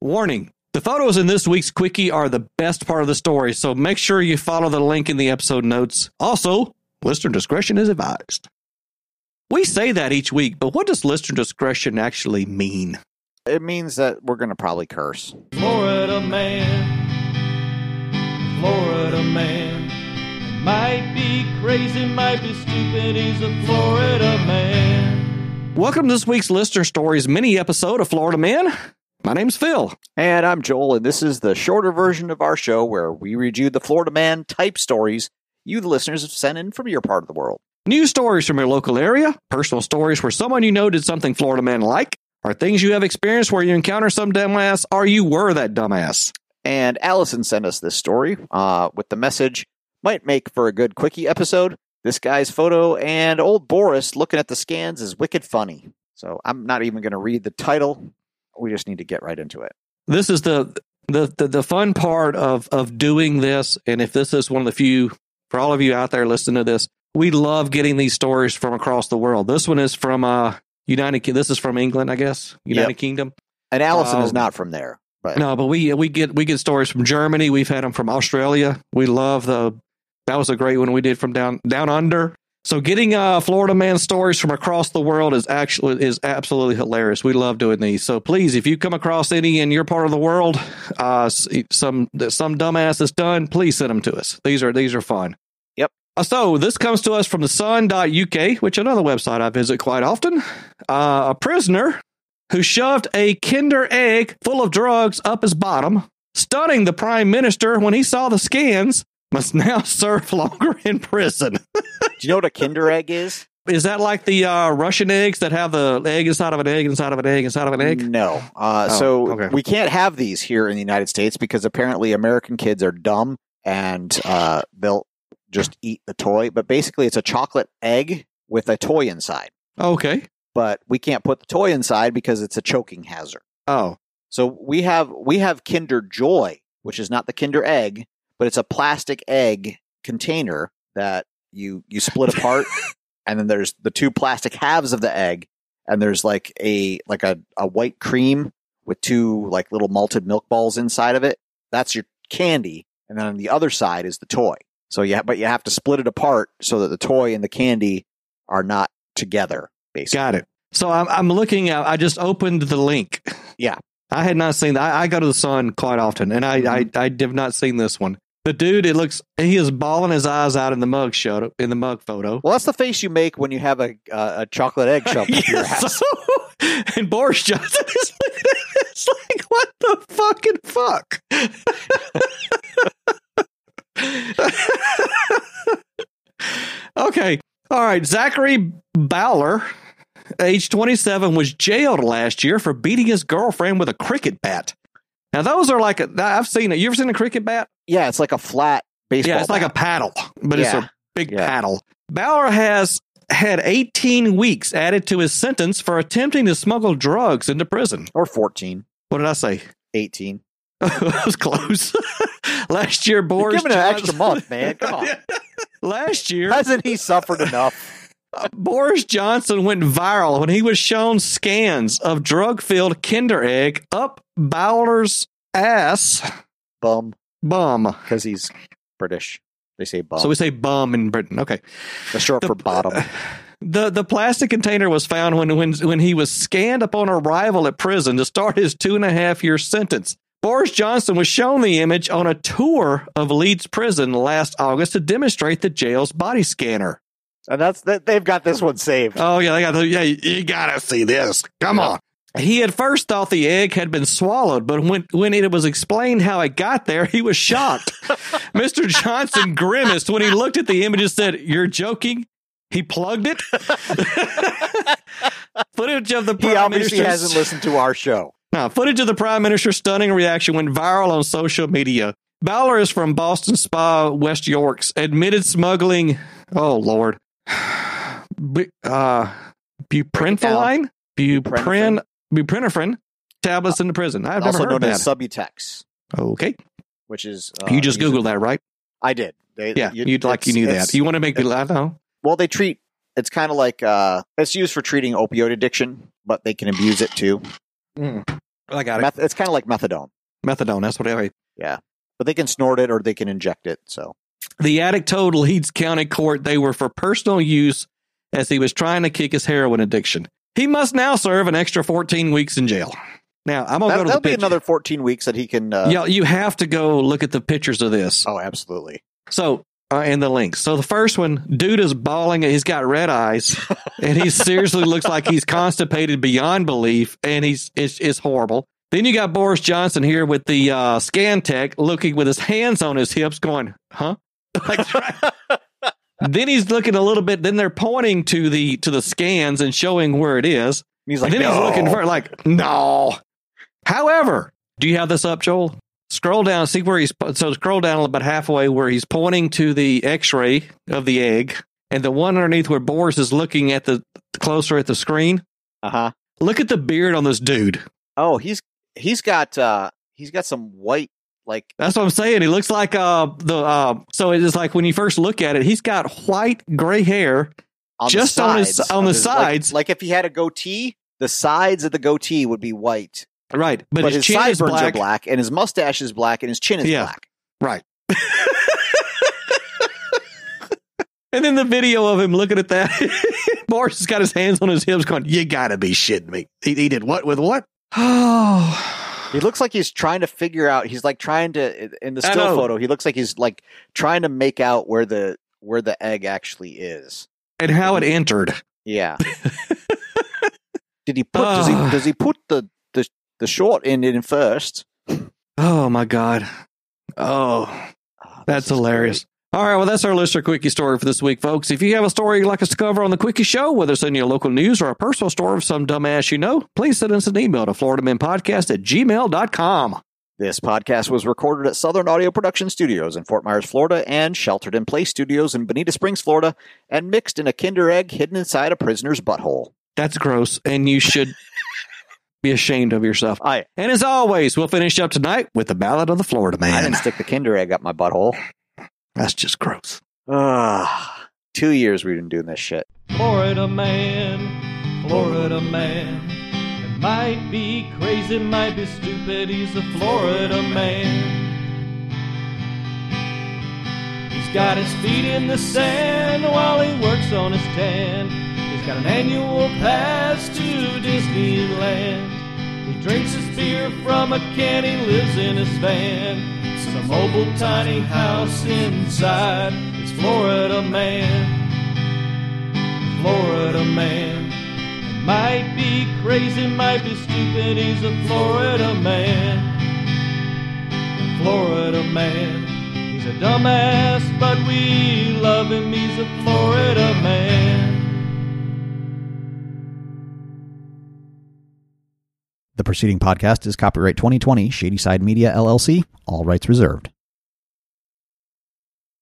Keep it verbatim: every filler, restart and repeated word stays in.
Warning. The photos in this week's Quickie are the best part of the story, so make sure you follow the link in the episode notes. Also, listener discretion is advised. We say that each week, but what does listener discretion actually mean? It means that we're going to probably curse. Florida man, Florida man, might be crazy, might be stupid, he's a Florida man. Welcome to this week's Listener Stories mini episode of Florida Man. My name's Phil. And I'm Joel, and this is the shorter version of our show where we read you the Florida Man type stories you, the listeners, have sent in from your part of the world. News stories from your local area, personal stories where someone you know did something Florida Man like, or things you have experienced where you encounter some dumbass or you were that dumbass. And Allison sent us this story uh, with the message, might make for a good Quickie episode. This guy's photo and old Boris looking at the scans is wicked funny. So I'm not even going to read the title. We just need to get right into it. This is the, the the the fun part of of doing this, and if this is one of the few, for all of you out there listening to this, we love getting these stories from across the world. This one is from uh United. This is from England, I guess, United Yep. Kingdom. And Allison Um, is not from there. But No, but we we get we get stories from Germany. We've had them from Australia. We love the. That was a great one we did from down down under. So getting uh, Florida Man stories from across the world is actually is absolutely hilarious. We love doing these. So please, if you come across any in your part of the world, uh, some some dumbass that's done, please send them to us. These are these are fun. Yep. Uh, so this comes to us from the sun dot U K, which is another website I visit quite often. Uh, a prisoner who shoved a Kinder Egg full of drugs up his bottom, stunning the Prime Minister when he saw the scans, must now serve longer in prison. do you know what a Kinder Egg is? Is that like the uh, Russian eggs that have the egg inside of an egg, inside of an egg, inside of an egg? No. Uh, Oh, so okay. we can't have these here in the United States because apparently American kids are dumb and uh, they'll just eat the toy. But basically, it's a chocolate egg with a toy inside. Okay. But we can't put the toy inside because it's a choking hazard. Oh. So we have we have Kinder Joy, which is not the Kinder Egg, but it's a plastic egg container that you you split apart, and then there's the two plastic halves of the egg, and there's like a like a, a white cream with two like little malted milk balls inside of it. That's your candy, and then on the other side is the toy. So yeah, but you have to split it apart so that the toy and the candy are not together. Basically, Got it. So I'm I'm looking at. I just opened the link. Yeah. I had not seen that. I, I go to the Sun quite often, and I, Mhm. I I have not seen this one. The dude, it looks he is bawling his eyes out in the mug show in the mug photo. Well, that's the face you make when you have a uh, a chocolate egg shoved up your Yes. ass. And Boris Johnson is looking at it. It's like, what the fucking fuck? Okay. All right. Zachary Bowler, age twenty-seven, was jailed last year for beating his girlfriend with a cricket bat. Now, those are like, a, I've seen it. You ever seen a cricket bat? Yeah, it's like a flat baseball. Yeah, it's like a bat. paddle, but it's Yeah. a big Yeah. paddle. Bauer has had eighteen weeks added to his sentence for attempting to smuggle drugs into prison. or fourteen, What did I say? eighteen. That was close. Last year, You're Boris giving an Johnson- extra month, man. Come on. Last year, Hasn't he suffered enough? Boris Johnson went viral when he was shown scans of drug-filled Kinder Egg up Bowler's ass Bum, bum. because he's British. They say bum. So we say bum in Britain. Okay. That's short for bottom. The the plastic container was found when when when he was scanned upon arrival at prison to start his two and a half year sentence. Boris Johnson was shown the image on a tour of Leeds prison last August to demonstrate the jail's body scanner. And that's that. They've got this one saved. Oh yeah, they got the, yeah. You gotta see this. Come on. He at first thought the egg had been swallowed, but when when it was explained how it got there, he was shocked. Mister Johnson grimaced when he looked at the image and said, "You're joking." He plugged it. Footage of the Prime he obviously Minister's- hasn't listened to our show. No, footage of the Prime Minister's stunning reaction went viral on social media. Bowler is from Boston Spa, West Yorks, admitted smuggling, oh, Lord, Bu- uh, buprenorphine? Bupren, buprenorphine tablets into prison. I've Also never heard known that. as Subutex, Okay. which is uh, You just used- Googled that, right? I did. They, Yeah, you- you'd like you it's- knew it's- that. You want to make me laugh? No. Well, they treat. It's kind of like uh, it's used for treating opioid addiction, but they can abuse it too. Mm. I got it. Meth- it's kind of like methadone. Methadone. That's what I. Yeah, but they can snort it or they can inject it. So The addict told Leeds County Court they were for personal use as he was trying to kick his heroin addiction. He must now serve an extra fourteen weeks in jail. Now, I'm going to that, go to the that'll be picture. another fourteen weeks that he can. Uh, Yeah, you have to go look at the pictures of this. Oh, absolutely. So, uh, and the links. So the first one, dude is bawling. He's got red eyes, and he seriously looks like he's constipated beyond belief, and he's it's, it's horrible. Then you got Boris Johnson here with the uh, scan tech, looking with his hands on his hips, going, "Huh?" Like, then he's looking a little bit. Then they're pointing to the to the scans and showing where it is. He's like, and then no. he's looking for like, no. However, do you have this up, Joel? Scroll down, see where he's, so scroll down about halfway where he's pointing to the x-ray of the egg, and the one underneath where Boris is looking at the, closer at the screen. Uh-huh. Look at the beard on this dude. Oh, he's, he's got, uh, he's got some white, like. That's what I'm saying. He looks like, uh, the, uh, so it is like when you first look at it, he's got white gray hair on just the on his, sides on the of his- sides. Like, like if he had a goatee, the sides of the goatee would be white. Right. But, But his, his chin is sideburns black. are black, and his mustache is black, and his chin is Yeah. black. Right. And then the video of him looking at that, Boris has got his hands on his hips going, you gotta be shitting me. He, he did what with what? Oh. He looks like he's trying to figure out, he's like trying to, in the I still know. photo, he looks like he's like trying to make out where the, where the egg actually is. And how it entered. Yeah. Did he put, does he, does he put the, the, the short end in first? Oh my God. Oh, Oh, that's this is hilarious. All right, well, that's our listener quickie story for this week, folks. If you have a story you'd like us to cover on the Quickie Show, whether it's in your local news or a personal story of some dumbass you know, please send us an email to florida men podcast at gmail dot com. This podcast was recorded at Southern Audio Production Studios in Fort Myers, Florida, and Sheltered in Place Studios in Bonita Springs, Florida, and mixed in a Kinder Egg hidden inside a prisoner's butthole. That's gross, and you should be ashamed of yourself. I, And as always, we'll finish up tonight with the Ballad of the Florida I Man. didn't stick the Kinder Egg up my butthole. That's just gross. Ah, two years we've been doing this shit. Florida man, Florida man. It might be crazy, might be stupid, he's a Florida man. He's got his feet in the sand while he works on his tan. He's got an annual pass to Disneyland. He drinks his beer from a can, he lives in his van. Some mobile tiny house inside his Florida man. Florida man. It might be crazy, might be stupid, he's a Florida man. Florida man. He's a dumbass, but we love him, he's a Florida man. The preceding podcast is copyright twenty twenty Shady Side Media, L L C. All rights reserved.